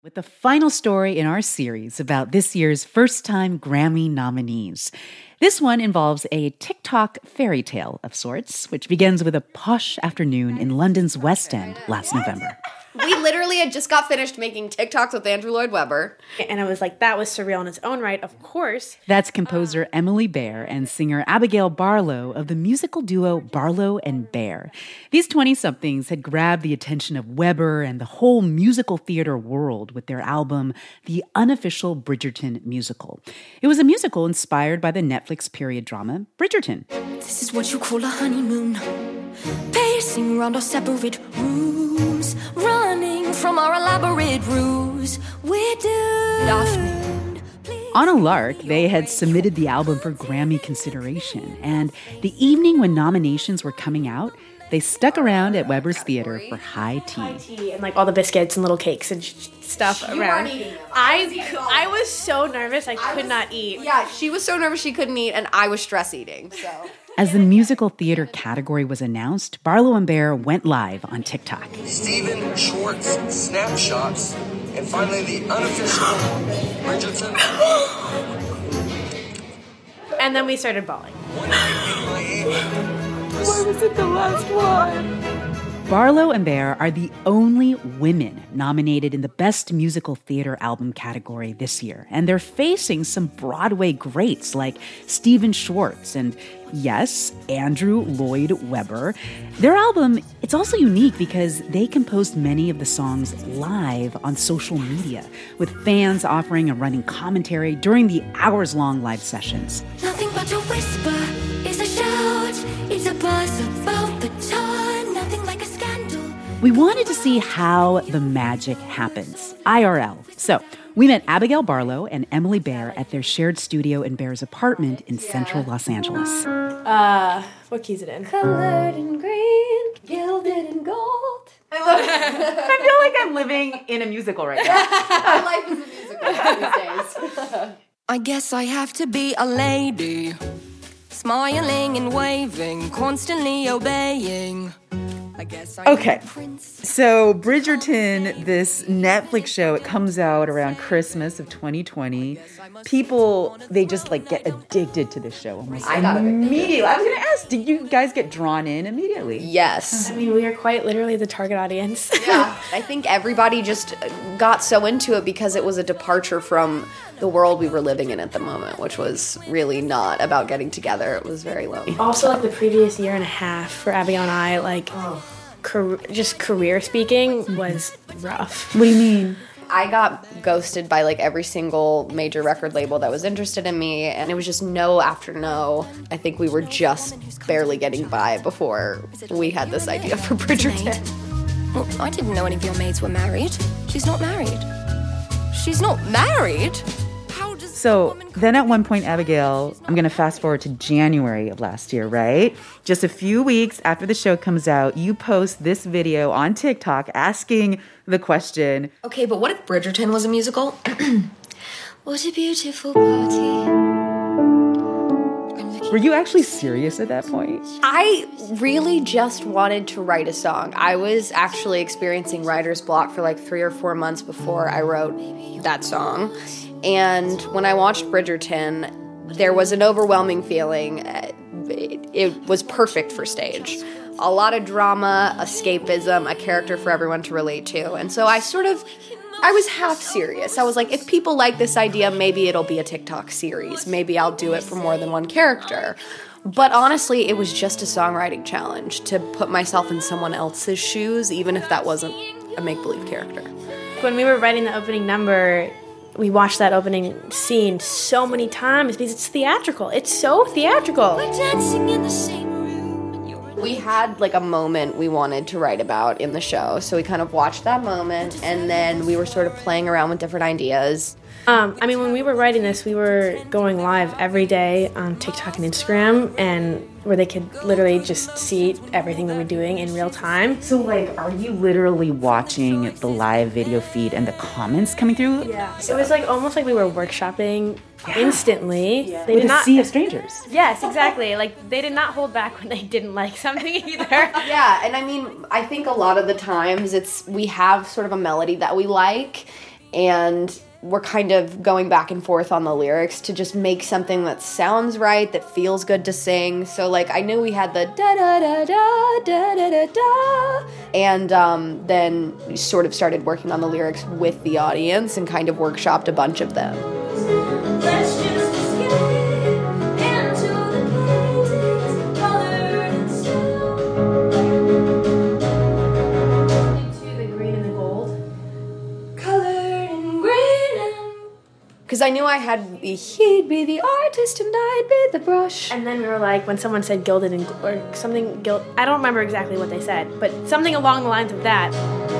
with the final story in our series about this year's first-time Grammy nominees. This one involves a TikTok fairy tale of sorts, which begins with a posh afternoon in London's West End last November. We literally had just got finished making TikToks with Andrew Lloyd Webber. And I was like, that was surreal in its own right, of course. That's composer Emily Baer and singer Abigail Barlow of the musical duo Barlow and Baer. These 20-somethings had grabbed the attention of Webber and the whole musical theater world with their album, The Unofficial Bridgerton Musical. It was a musical inspired by the Netflix period drama Bridgerton. This is what you call a honeymoon. Pacing around our separate rooms, running from our elaborate ruse. We're doomed. On a lark, they had submitted the album for Grammy consideration, and the evening when nominations were coming out, they stuck around at Webber's Theater for high tea. And like all the biscuits and little cakes and stuff around. I was so nervous I could not eat. Yeah, she was so nervous she couldn't eat, and I was stress eating, so... As the musical theater category was announced, Barlow and Baer went live on TikTok. Stephen Schwartz snapshots, and finally the unofficial Bridgerton. And then we started bawling. One night in Miami. Why was it the last one? Barlow and Baer are the only women nominated in the Best Musical Theater Album category this year, and they're facing some Broadway greats like Stephen Schwartz and, yes, Andrew Lloyd Webber. Their album, it's also unique because they composed many of the songs live on social media, with fans offering a running commentary during the hours-long live sessions. Nothing but a whisper is a shout. It's a buzz about the time. Nothing like a scandal. We wanted to see how the magic happens, IRL. So we met Abigail Barlow and Emily Baer at their shared studio in Baer's apartment in central Los Angeles. What key is it in? Colored in green, gilded in gold. I feel like I'm living in a musical right now. My life is a musical these days. I guess I have to be a lady, smiling and waving, constantly obeying. Okay, so Bridgerton, this Netflix show, it comes out around Christmas of 2020. People, they just like get addicted to this show almost immediately. I was going to ask, did you guys get drawn in immediately? Yes. I mean, we are quite literally the target audience. Yeah. I think everybody just got so into it because it was a departure from the world we were living in at the moment, which was really not about getting together. It was very lonely. Also, like the previous year and a half for Abigail and I, like just career speaking was rough. What do you mean? I got ghosted by like every single major record label that was interested in me, and it was just no after no. I think we were just barely getting by before we had this idea for Bridgerton. Well, I didn't know any of your maids were married. She's not married. She's not married? So then at one point, Abigail, I'm going to fast forward to January of last year, right? Just a few weeks after the show comes out, you post this video on TikTok asking the question, okay, but what if Bridgerton was a musical? What a beautiful party. Were you actually serious at that point? I really just wanted to write a song. I was actually experiencing writer's block for like 3 or 4 months before I wrote that song. And when I watched Bridgerton, there was an overwhelming feeling. It was perfect for stage. A lot of drama, escapism, a character for everyone to relate to. And so I was half serious. I was like, if people like this idea, maybe it'll be a TikTok series. Maybe I'll do it for more than one character. But honestly, it was just a songwriting challenge to put myself in someone else's shoes, even if that wasn't a make-believe character. When we were writing the opening number, we watched that opening scene so many times because it's theatrical. It's so theatrical. We're dancing in the same room. And you're We had like a moment we wanted to write about in the show. So we kind of watched that moment, and then we were sort of playing around with different ideas. I mean, when we were writing this, we were going live every day on TikTok and Instagram, and where they could literally just see everything that we're doing in real time. So, like, are you literally watching the live video feed and the comments coming through? Yeah. It was like almost like we were workshopping instantly. Yeah. With a sea of strangers. Yes, exactly. Like, they did not hold back when they didn't like something either. Yeah, and I mean, I think a lot of the times we have sort of a melody that we like, and we're kind of going back and forth on the lyrics to just make something that sounds right, that feels good to sing. So, like, I knew we had the da-da-da-da, and then we sort of started working on the lyrics with the audience and kind of workshopped a bunch of them. Let's just escape into the paintings, colored in stone. Into the green and the gold. Colored in green and Because I knew he'd be the artist and I'd be the brush. And then we were like, when someone said gilded and or something, I don't remember exactly what they said, but something along the lines of that.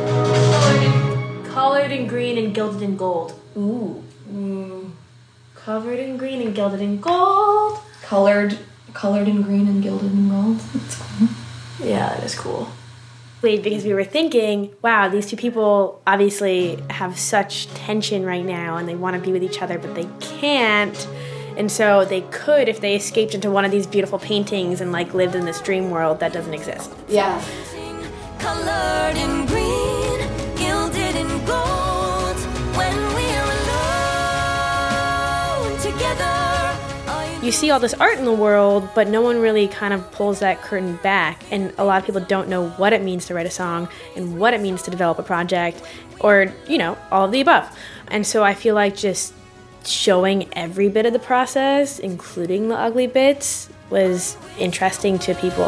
Colored in green and gilded in gold. Ooh. Covered in green and gilded in gold. Colored in green and gilded in gold. That's cool. Yeah, that is cool. Because we were thinking, wow, these two people obviously have such tension right now and they want to be with each other, but they can't. And so they could if they escaped into one of these beautiful paintings and like lived in this dream world that doesn't exist. Yeah. colored in green, gilded in gold. When we're alone together. You see all this art in the world, but no one really kind of pulls that curtain back. And a lot of people don't know what it means to write a song and what it means to develop a project or, you know, all of the above. And so I feel like just showing every bit of the process, including the ugly bits, was interesting to people.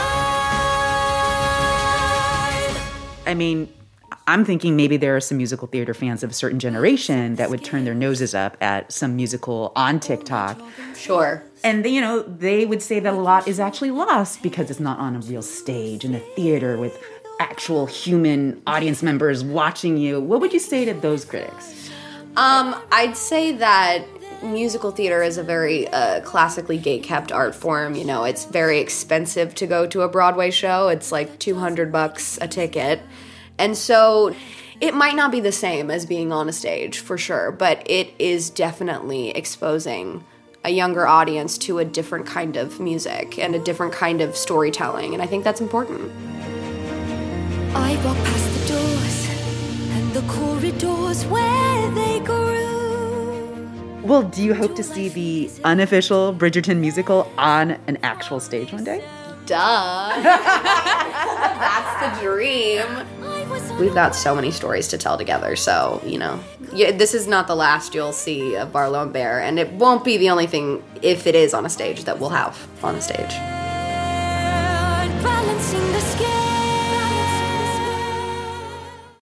I mean, I'm thinking maybe there are some musical theater fans of a certain generation that would turn their noses up at some musical on TikTok. Sure. And, you know, they would say that a lot is actually lost because it's not on a real stage in a theater with actual human audience members watching you. What would you say to those critics? I'd say that musical theater is a very classically gate-kept art form. You know, it's very expensive to go to a Broadway show. It's like $200 a ticket. And so it might not be the same as being on a stage, for sure, but it is definitely exposing a younger audience to a different kind of music and a different kind of storytelling, and I think that's important. I walk past the doors and the corridors where they grew. Well, do you hope to see the unofficial Bridgerton musical on an actual stage one day? Duh. That's the dream. We've got so many stories to tell together, so, you know, this is not the last you'll see of Barlow and Bear, and it won't be the only thing, if it is on a stage, that we'll have on a stage.